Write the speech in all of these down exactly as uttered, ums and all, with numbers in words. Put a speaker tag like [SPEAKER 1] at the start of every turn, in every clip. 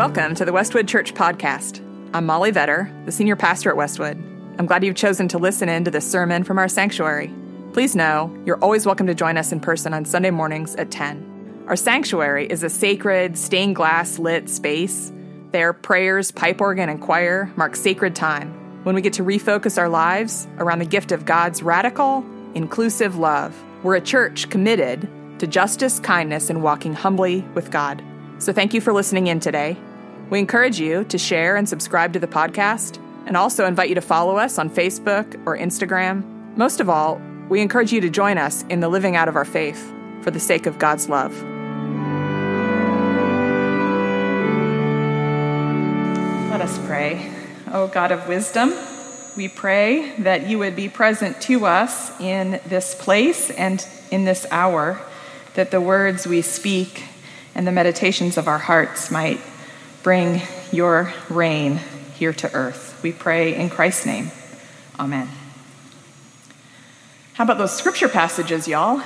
[SPEAKER 1] Welcome to the Westwood Church Podcast. I'm Molly Vetter, the senior pastor at Westwood. I'm glad you've chosen to listen in to this sermon from our sanctuary. Please know you're always welcome to join us in person on Sunday mornings at ten. Our sanctuary is a sacred, stained glass lit space. There, prayers, pipe organ, and choir mark sacred time when we get to refocus our lives around the gift of God's radical, inclusive love. We're a church committed to justice, kindness, and walking humbly with God. So thank you for listening in today. We encourage you to share and subscribe to the podcast, and also invite you to follow us on Facebook or Instagram. Most of all, we encourage you to join us in the living out of our faith for the sake of God's love. Let us pray. O God of wisdom, we pray that you would be present to us in this place and in this hour, that the words we speak and the meditations of our hearts might bring your reign here to earth. We pray in Christ's name. Amen. How about those scripture passages, y'all?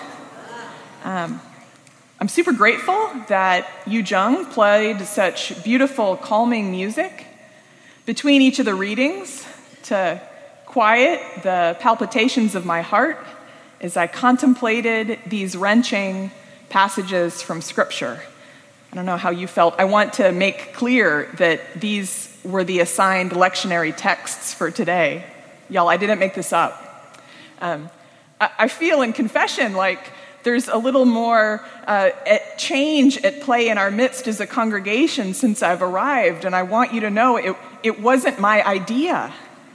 [SPEAKER 1] Um, I'm super grateful that Yu Jung played such beautiful, calming music between each of the readings to quiet the palpitations of my heart as I contemplated these wrenching passages from Scripture. I don't know how you felt. I want to make clear that these were the assigned lectionary texts for today. Y'all, I didn't make this up. Um, I, I feel in confession like there's a little more uh, at change at play in our midst as a congregation since I've arrived, and I want you to know it, it wasn't my idea.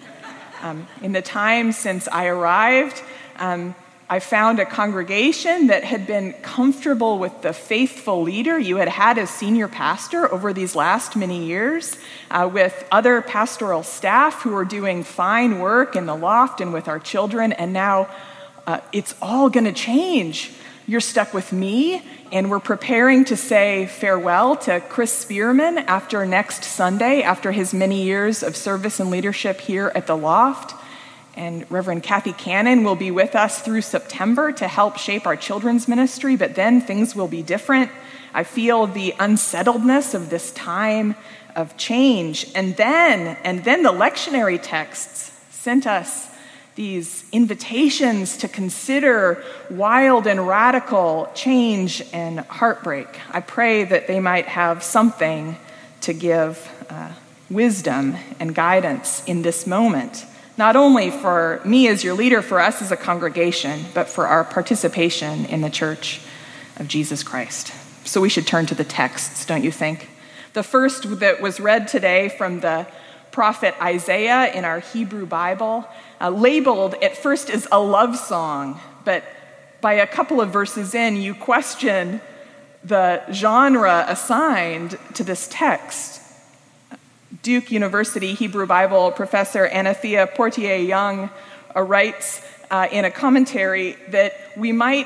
[SPEAKER 1] Um, in the time since I arrived, um, I found a congregation that had been comfortable with the faithful leader you had had as senior pastor over these last many years, uh, with other pastoral staff who were doing fine work in the loft and with our children, and now uh, it's all going to change. You're stuck with me, and we're preparing to say farewell to Chris Spearman after next Sunday, after his many years of service and leadership here at the loft. And Reverend Kathy Cannon will be with us through September to help shape our children's ministry, but then things will be different. I feel the unsettledness of this time of change. And then, and then the lectionary texts sent us these invitations to consider wild and radical change and heartbreak. I pray that they might have something to give uh, wisdom and guidance in this moment, not only for me as your leader, for us as a congregation, but for our participation in the Church of Jesus Christ. So we should turn to the texts, don't you think? The first that was read today from the prophet Isaiah in our Hebrew Bible, uh, labeled at first as a love song, but by a couple of verses in, you question the genre assigned to this text. Duke University Hebrew Bible professor Anathea Portier-Young uh, writes uh, in a commentary that we might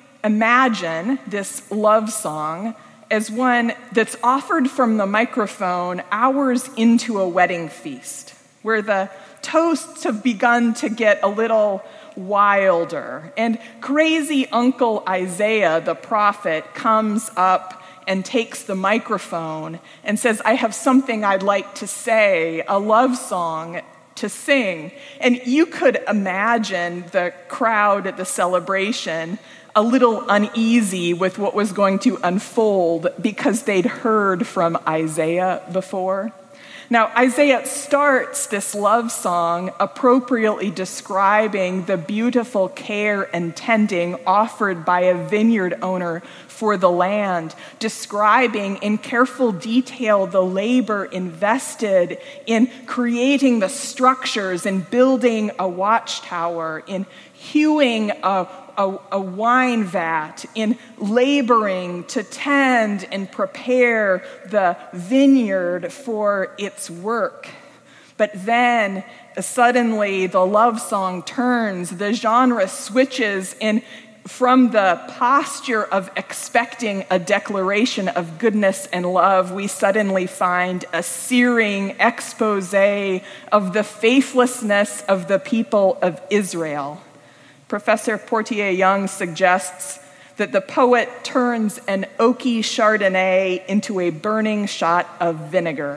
[SPEAKER 1] imagine this love song as one that's offered from the microphone hours into a wedding feast, where the toasts have begun to get a little wilder, and crazy Uncle Isaiah, the prophet, comes up and takes the microphone and says, I have something I'd like to say, a love song to sing. And you could imagine the crowd at the celebration a little uneasy with what was going to unfold because they'd heard from Isaiah before. Now, Isaiah starts this love song appropriately describing the beautiful care and tending offered by a vineyard owner for the land, describing in careful detail the labor invested in creating the structures and building a watchtower, in hewing a A, a wine vat, in laboring to tend and prepare the vineyard for its work. But then suddenly the love song turns, the genre switches, and from the posture of expecting a declaration of goodness and love, we suddenly find a searing expose of the faithlessness of the people of Israel. Professor Portier-Young suggests that the poet turns an oaky Chardonnay into a burning shot of vinegar.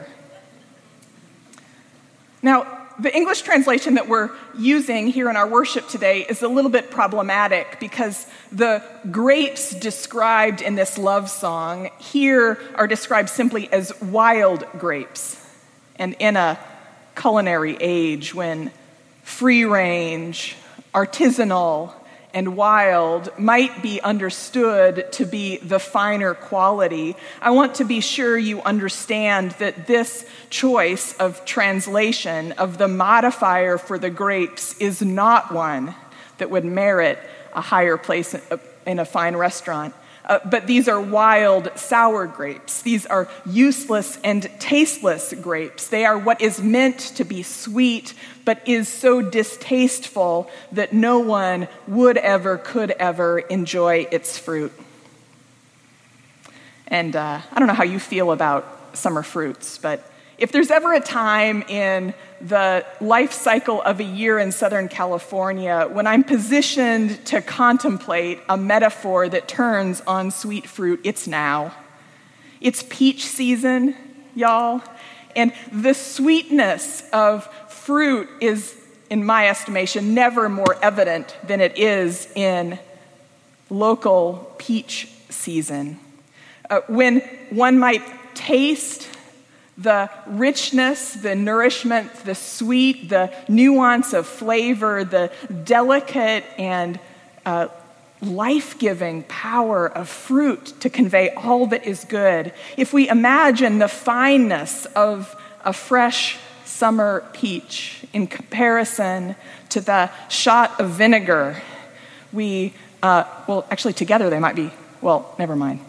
[SPEAKER 1] Now, the English translation that we're using here in our worship today is a little bit problematic because the grapes described in this love song here are described simply as wild grapes. And in a culinary age when free range, artisanal, and wild might be understood to be the finer quality, I want to be sure you understand that this choice of translation of the modifier for the grapes is not one that would merit a higher place in a fine restaurant. Uh, but these are wild, sour grapes. These are useless and tasteless grapes. They are what is meant to be sweet, but is so distasteful that no one would ever, could ever enjoy its fruit. And uh, I don't know how you feel about summer fruits, but if there's ever a time in the life cycle of a year in Southern California when I'm positioned to contemplate a metaphor that turns on sweet fruit, it's now. It's peach season, y'all, and the sweetness of fruit is, in my estimation, never more evident than it is in local peach season. Uh, when one might taste the richness, the nourishment, the sweet, the nuance of flavor, the delicate and uh, life-giving power of fruit to convey all that is good. If we imagine the fineness of a fresh summer peach in comparison to the shot of vinegar, we, uh, well, actually together they might be, well, never mind.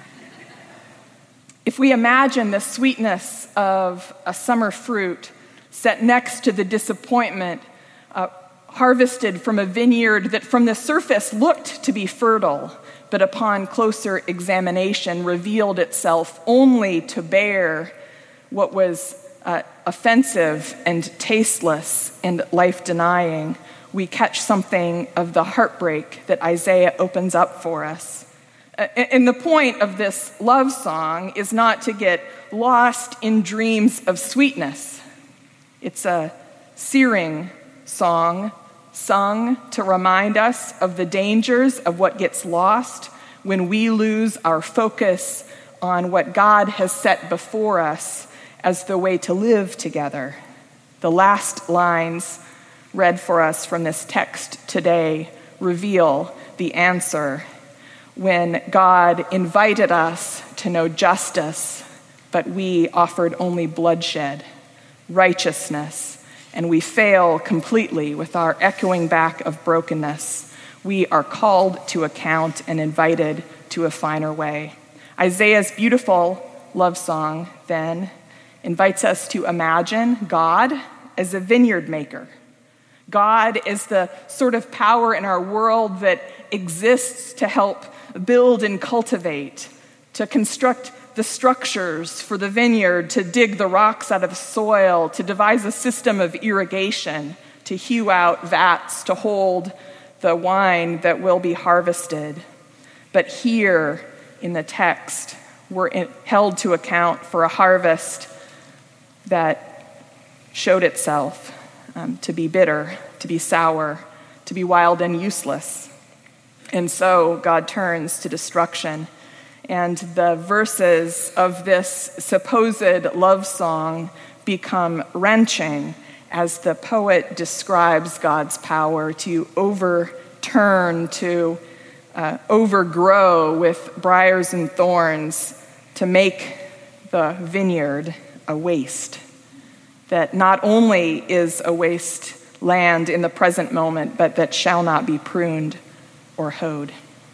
[SPEAKER 1] If we imagine the sweetness of a summer fruit set next to the disappointment uh, harvested from a vineyard that from the surface looked to be fertile, but upon closer examination revealed itself only to bear what was uh, offensive and tasteless and life-denying, we catch something of the heartbreak that Isaiah opens up for us. And the point of this love song is not to get lost in dreams of sweetness. It's a searing song sung to remind us of the dangers of what gets lost when we lose our focus on what God has set before us as the way to live together. The last lines read for us from this text today reveal the answer. When God invited us to know justice, but we offered only bloodshed, righteousness, and we fail completely with our echoing back of brokenness, we are called to account and invited to a finer way. Isaiah's beautiful love song, then, invites us to imagine God as a vineyard maker. God is the sort of power in our world that exists to help build and cultivate, to construct the structures for the vineyard, to dig the rocks out of the soil, to devise a system of irrigation, to hew out vats, to hold the wine that will be harvested. But here in the text, we're in, held to account for a harvest that showed itself um, to be bitter, to be sour, to be wild and useless. And so God turns to destruction. And the verses of this supposed love song become wrenching as the poet describes God's power to overturn, to uh, overgrow with briars and thorns, to make the vineyard a waste. That not only is a waste land in the present moment, but that shall not be pruned or hoed.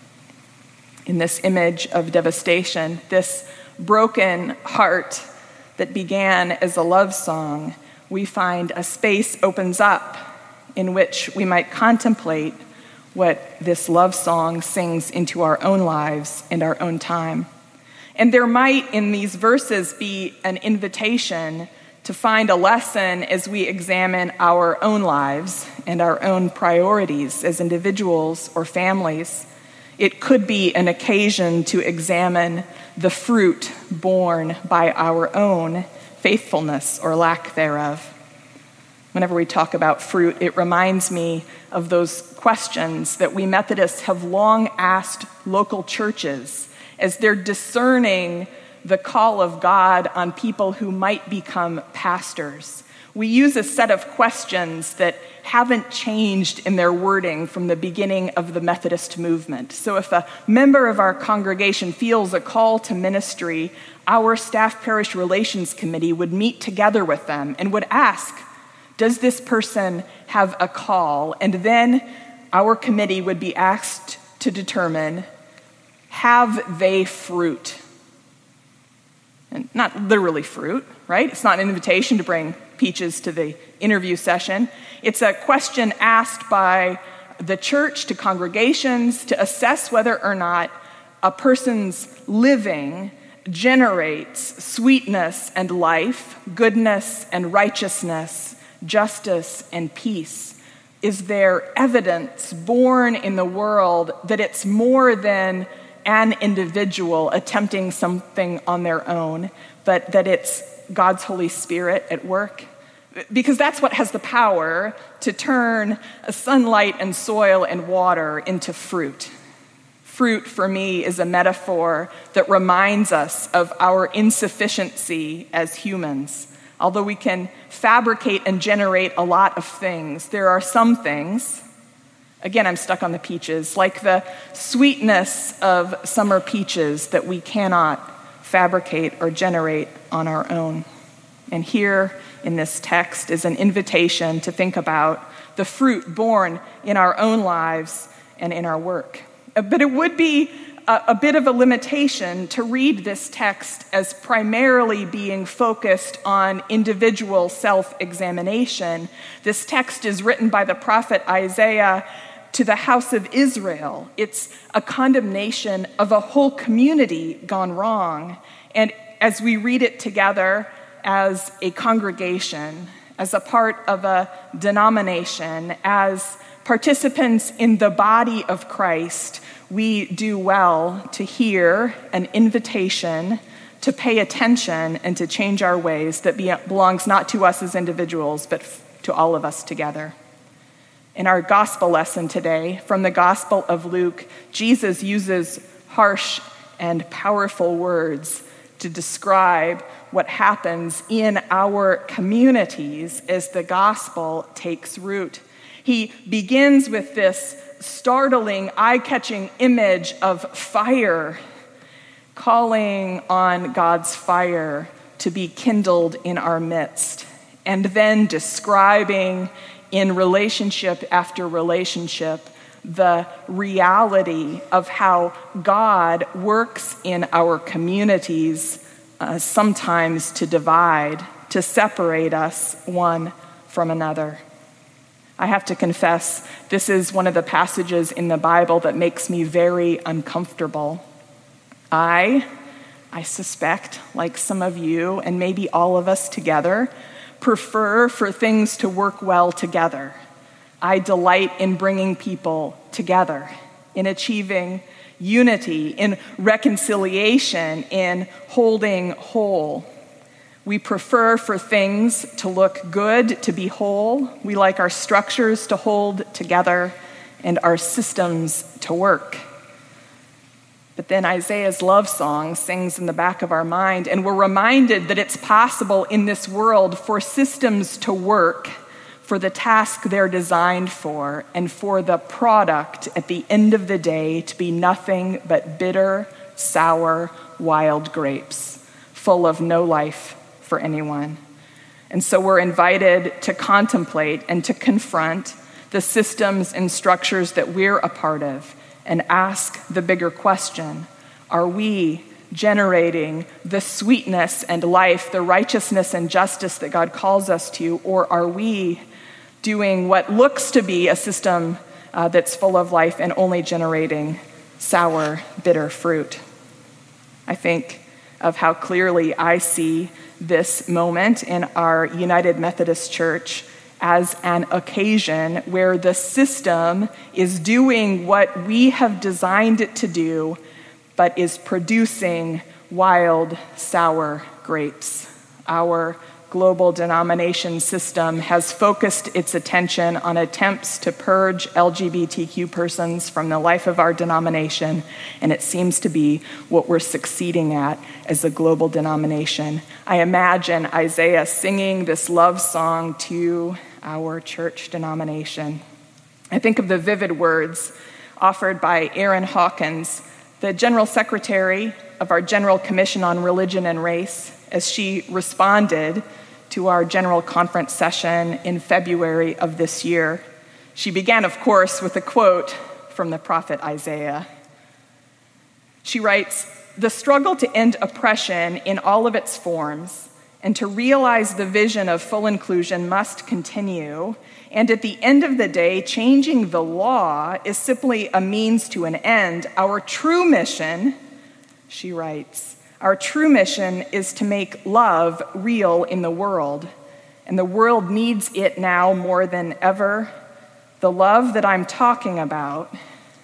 [SPEAKER 1] In this image of devastation, this broken heart that began as a love song, we find a space opens up in which we might contemplate what this love song sings into our own lives and our own time. And there might in these verses be an invitation to find a lesson as we examine our own lives and our own priorities as individuals or families, It could be an occasion to examine the fruit borne by our own faithfulness or lack thereof. Whenever we talk about fruit, it reminds me of those questions that we Methodists have long asked local churches as they're discerning the call of God on people who might become pastors. We use a set of questions that haven't changed in their wording from the beginning of the Methodist movement. So if a member of our congregation feels a call to ministry, our staff parish relations committee would meet together with them and would ask, does this person have a call? And then our committee would be asked to determine, have they fruit? And not literally fruit, right? It's not an invitation to bring peaches to the interview session. It's a question asked by the church to congregations to assess whether or not a person's living generates sweetness and life, goodness and righteousness, justice and peace. Is there evidence born in the world that it's more than an individual attempting something on their own, but that it's God's Holy Spirit at work? Because that's what has the power to turn sunlight and soil and water into fruit. Fruit, for me, is a metaphor that reminds us of our insufficiency as humans. Although we can fabricate and generate a lot of things, there are some things, again, I'm stuck on the peaches, like the sweetness of summer peaches that we cannot fabricate or generate on our own. And here in this text is an invitation to think about the fruit born in our own lives and in our work. But it would be a, a bit of a limitation to read this text as primarily being focused on individual self-examination. This text is written by the prophet Isaiah to the house of Israel. It's a condemnation of a whole community gone wrong. And as we read it together as a congregation, as a part of a denomination, as participants in the body of Christ, we do well to hear an invitation to pay attention and to change our ways that be- belongs not to us as individuals, but f- to all of us together. In our gospel lesson today, from the Gospel of Luke, Jesus uses harsh and powerful words to describe what happens in our communities as the gospel takes root. He begins with this startling, eye-catching image of fire, calling on God's fire to be kindled in our midst, and then describing in relationship after relationship the reality of how God works in our communities, uh, sometimes to divide, to separate us one from another. I have to confess, this is one of the passages in the Bible that makes me very uncomfortable. I, I suspect, like some of you, and maybe all of us together, prefer for things to work well together. I delight in bringing people together, in achieving unity, in reconciliation, in holding whole. We prefer for things to look good, to be whole. We like our structures to hold together and our systems to work. But then Isaiah's love song sings in the back of our mind, and we're reminded that it's possible in this world for systems to work for the task they're designed for, and for the product at the end of the day to be nothing but bitter, sour, wild grapes, full of no life for anyone. And so we're invited to contemplate and to confront the systems and structures that we're a part of and ask the bigger question: are we generating the sweetness and life, the righteousness and justice that God calls us to, or are we doing what looks to be a system uh, that's full of life and only generating sour, bitter fruit? I think of how clearly I see this moment in our United Methodist Church as an occasion where the system is doing what we have designed it to do, but is producing wild, sour grapes. Our global denomination system has focused its attention on attempts to purge L G B T Q persons from the life of our denomination, and it seems to be what we're succeeding at as a global denomination. I imagine Isaiah singing this love song to our church denomination. I think of the vivid words offered by Erin Hawkins, the General Secretary of our General Commission on Religion and Race, as she responded to our General Conference session in February of this year. She began, of course, with a quote from the prophet Isaiah. She writes, "The struggle to end oppression in all of its forms and to realize the vision of full inclusion must continue, and at the end of the day, changing the law is simply a means to an end. Our true mission," she writes, "our true mission is to make love real in the world, and the world needs it now more than ever. The love that I'm talking about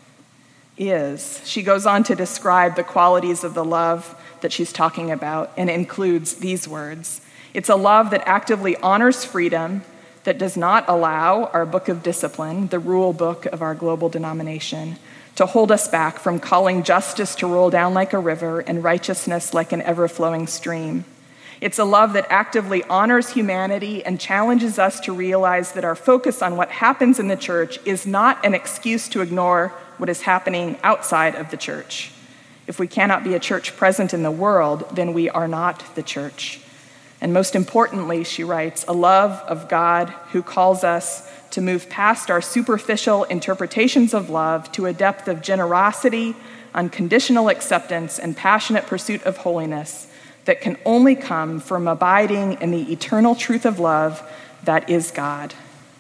[SPEAKER 1] is," she goes on to describe the qualities of the love that she's talking about and includes these words. "It's a love that actively honors freedom, that does not allow our book of discipline, the rule book of our global denomination, to hold us back from calling justice to roll down like a river and righteousness like an ever-flowing stream. It's a love that actively honors humanity and challenges us to realize that our focus on what happens in the church is not an excuse to ignore what is happening outside of the church. If we cannot be a church present in the world, then we are not the church. And most importantly," she writes, "a love of God who calls us to move past our superficial interpretations of love to a depth of generosity, unconditional acceptance, and passionate pursuit of holiness that can only come from abiding in the eternal truth of love that is God."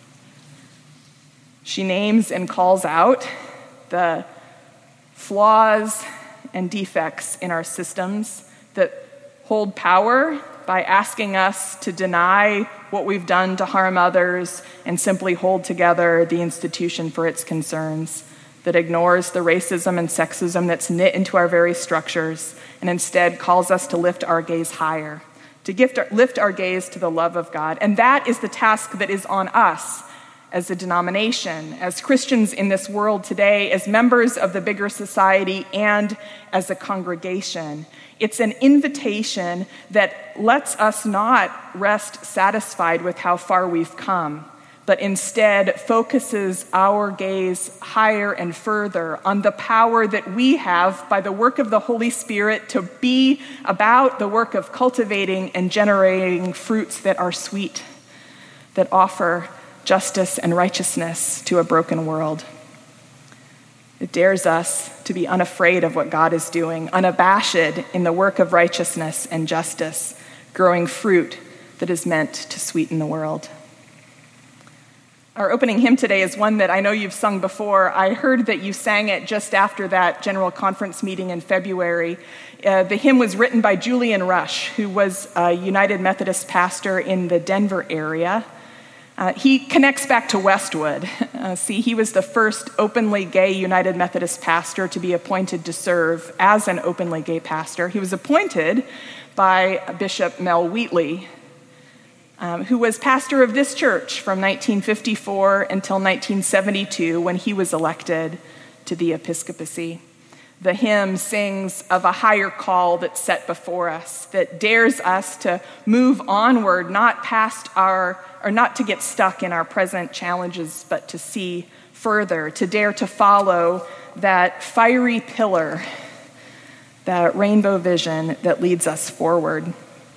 [SPEAKER 1] She names and calls out the flaws and defects in our systems that hold power by asking us to deny what we've done to harm others and simply hold together the institution for its concerns, that ignores the racism and sexism that's knit into our very structures and instead calls us to lift our gaze higher, to gift our, lift our gaze to the love of God. And that is the task that is on us as a denomination, as Christians in this world today, as members of the bigger society, and as a congregation. It's an invitation that lets us not rest satisfied with how far we've come, but instead focuses our gaze higher and further on the power that we have by the work of the Holy Spirit to be about the work of cultivating and generating fruits that are sweet, that offer justice and righteousness to a broken world. It dares us to be unafraid of what God is doing, unabashed in the work of righteousness and justice, growing fruit that is meant to sweeten the world. Our opening hymn today is one that I know you've sung before. I heard that you sang it just after that General Conference meeting in February. Uh, the hymn was written by Julian Rush, who was a United Methodist pastor in the Denver area. Uh, he connects back to Westwood. Uh, see, he was the first openly gay United Methodist pastor to be appointed to serve as an openly gay pastor. He was appointed by Bishop Mel Wheatley, um, who was pastor of this church from nineteen fifty-four until nineteen seventy-two, when he was elected to the episcopacy. The hymn sings of a higher call that's set before us, that dares us to move onward, not past our, or not to get stuck in our present challenges, but to see further, to dare to follow that fiery pillar, that rainbow vision that leads us forward.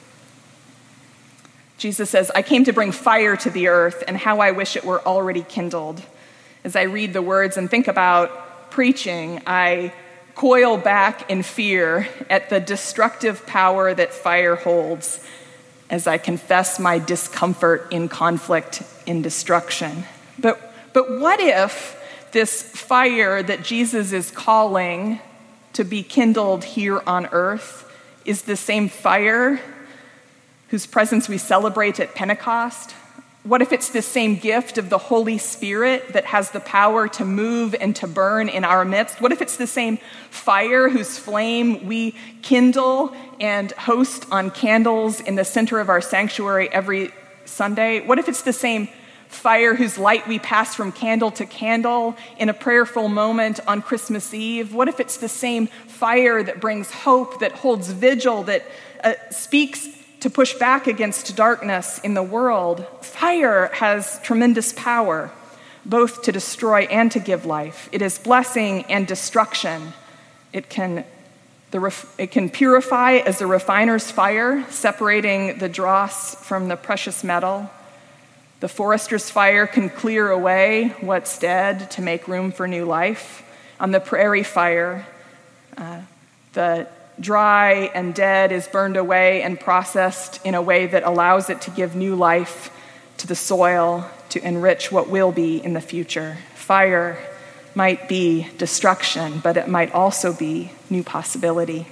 [SPEAKER 1] Jesus says, "I came to bring fire to the earth, and how I wish it were already kindled." As I read the words and think about preaching, I coil back in fear at the destructive power that fire holds as I confess my discomfort in conflict, in destruction. But, but what if this fire that Jesus is calling to be kindled here on earth is the same fire whose presence we celebrate at Pentecost, What if it's the same gift of the Holy Spirit that has the power to move and to burn in our midst? What if it's the same fire whose flame we kindle and host on candles in the center of our sanctuary every Sunday? What if it's the same fire whose light we pass from candle to candle in a prayerful moment on Christmas Eve? What if it's the same fire that brings hope, that holds vigil, that uh, speaks to push back against darkness in the world? Fire has tremendous power, both to destroy and to give life. It is blessing and destruction. It can, the ref, it can purify as a refiner's fire, separating the dross from the precious metal. The forester's fire can clear away what's dead to make room for new life. On the prairie fire, uh, the dry and dead is burned away and processed in a way that allows it to give new life to the soil, to enrich what will be in the future. Fire might be destruction, but it might also be new possibility.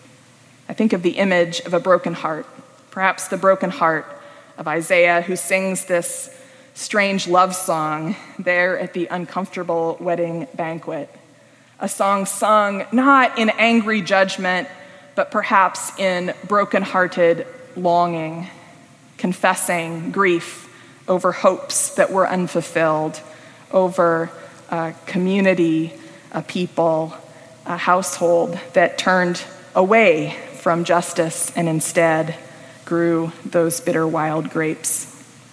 [SPEAKER 1] I think of the image of a broken heart, perhaps the broken heart of Isaiah, who sings this strange love song there at the uncomfortable wedding banquet. A song sung not in angry judgment, but perhaps in broken-hearted longing, confessing grief over hopes that were unfulfilled, over a community, a people, a household that turned away from justice and instead grew those bitter wild grapes.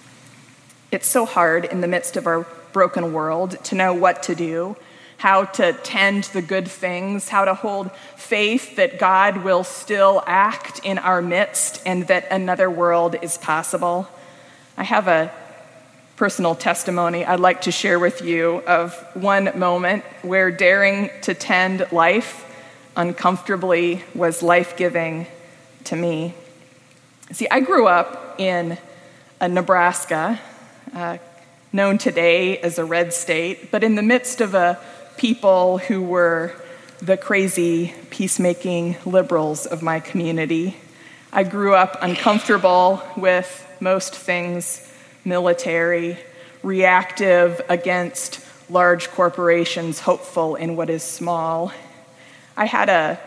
[SPEAKER 1] It's so hard in the midst of our broken world to know what to do, how to tend the good things, how to hold faith that God will still act in our midst and that another world is possible. I have a personal testimony I'd like to share with you of one moment where daring to tend life uncomfortably was life-giving to me. See, I grew up in a Nebraska, uh, known today as a red state, but in the midst of a people who were the crazy, peacemaking liberals of my community. I grew up uncomfortable with most things military, reactive against large corporations, hopeful in what is small. I had a,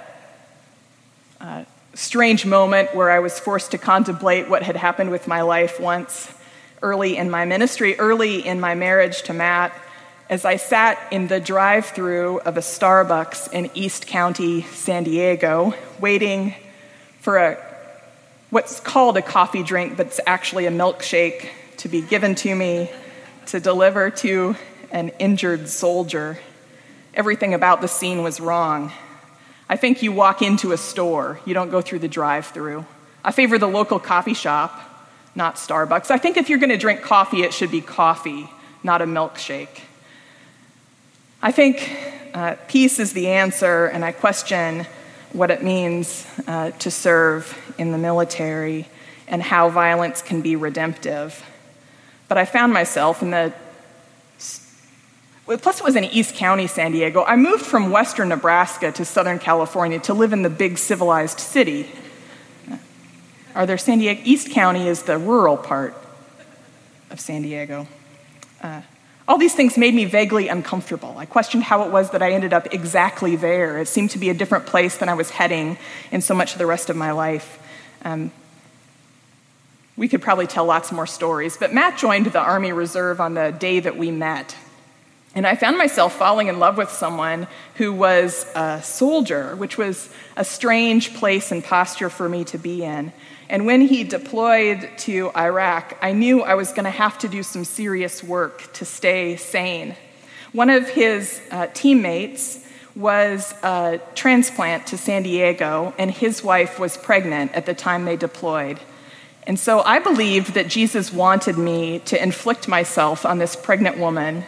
[SPEAKER 1] a strange moment where I was forced to contemplate what had happened with my life once, early in my ministry, early in my marriage to Matt, as I sat in the drive-thru of a Starbucks in East County, San Diego, waiting for a what's called a coffee drink, but it's actually a milkshake to be given to me to deliver to an injured soldier. Everything about the scene was wrong. I think you walk into a store, you don't go through the drive-thru. I favor the local coffee shop, not Starbucks. I think if you're going to drink coffee, it should be coffee, not a milkshake. I think uh, peace is the answer, and I question what it means uh, to serve in the military and how violence can be redemptive. But I found myself in the, plus it was in East County, San Diego. I moved from western Nebraska to southern California to live in the big civilized city. Are there San Diego? East County is the rural part of San Diego. Uh, All these things made me vaguely uncomfortable. I questioned how it was that I ended up exactly there. It seemed to be a different place than I was heading in so much of the rest of my life. Um, we could probably tell lots more stories, but Matt joined the Army Reserve on the day that we met. And I found myself falling in love with someone who was a soldier, which was a strange place and posture for me to be in. And when he deployed to Iraq, I knew I was going to have to do some serious work to stay sane. One of his uh, teammates was a transplant to San Diego, and his wife was pregnant at the time they deployed. And so I believed that Jesus wanted me to inflict myself on this pregnant woman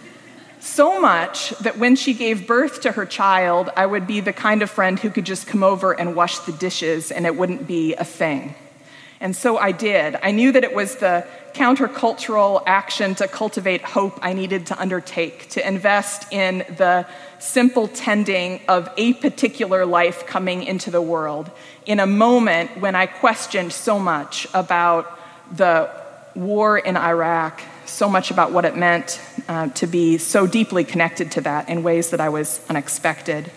[SPEAKER 1] so much that when she gave birth to her child, I would be the kind of friend who could just come over and wash the dishes and it wouldn't be a thing. And so I did. I knew that it was the countercultural action to cultivate hope I needed to undertake, to invest in the simple tending of a particular life coming into the world in a moment when I questioned so much about the war in Iraq, so much about what it meant uh, to be so deeply connected to that in ways that I was unexpected.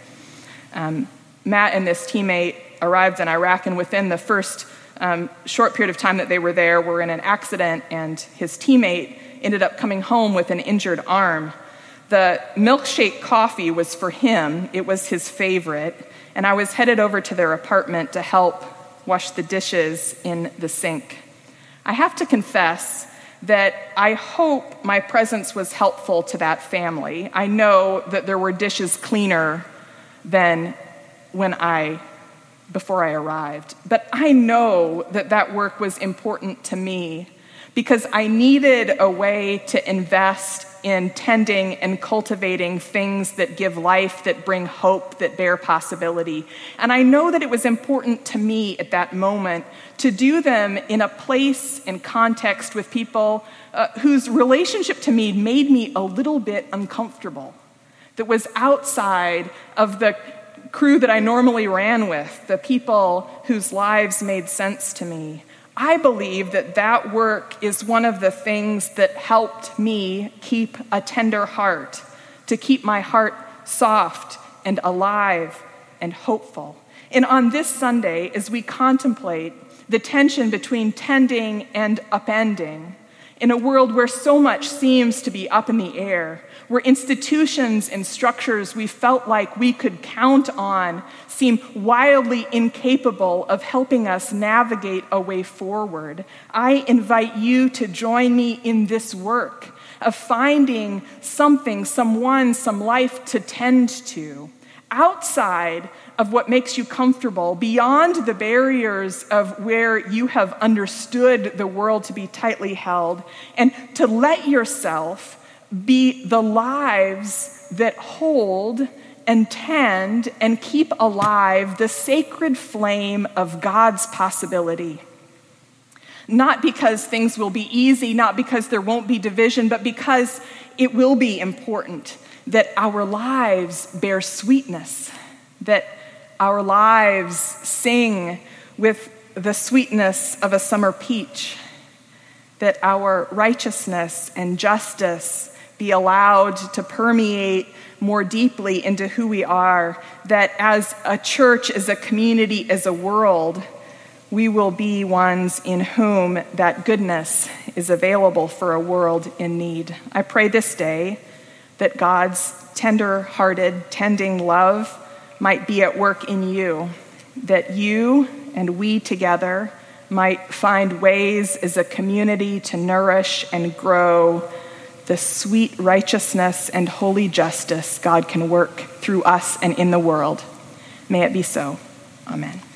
[SPEAKER 1] Um, Matt and this teammate arrived in Iraq, and within the first um, short period of time that they were there, were in an accident, and his teammate ended up coming home with an injured arm. The milkshake coffee was for him. It was his favorite, and I was headed over to their apartment to help wash the dishes in the sink. I have to confess that I hope my presence was helpful to that family. I know that there were dishes cleaner than when I, before I arrived. But I know that that work was important to me because I needed a way to invest in tending and cultivating things that give life, that bring hope, that bear possibility. And I know that it was important to me at that moment to do them in a place and context with people uh, whose relationship to me made me a little bit uncomfortable, that was outside of the crew that I normally ran with, the people whose lives made sense to me. I believe that that work is one of the things that helped me keep a tender heart, to keep my heart soft and alive and hopeful. And on this Sunday, as we contemplate the tension between tending and upending, in a world where so much seems to be up in the air, where institutions and structures we felt like we could count on seem wildly incapable of helping us navigate a way forward, I invite you to join me in this work of finding something, someone, some life to tend to, outside of what makes you comfortable, beyond the barriers of where you have understood the world to be tightly held, and to let yourself be the lives that hold and tend and keep alive the sacred flame of God's possibility. Not because things will be easy, not because there won't be division, but because it will be important that our lives bear sweetness, that our lives sing with the sweetness of a summer peach, that our righteousness and justice be allowed to permeate more deeply into who we are, that as a church, as a community, as a world, we will be ones in whom that goodness is available for a world in need. I pray this day that God's tender-hearted, tending love might be at work in you, that you and we together might find ways as a community to nourish and grow the sweet righteousness and holy justice God can work through us and in the world. May it be so. Amen.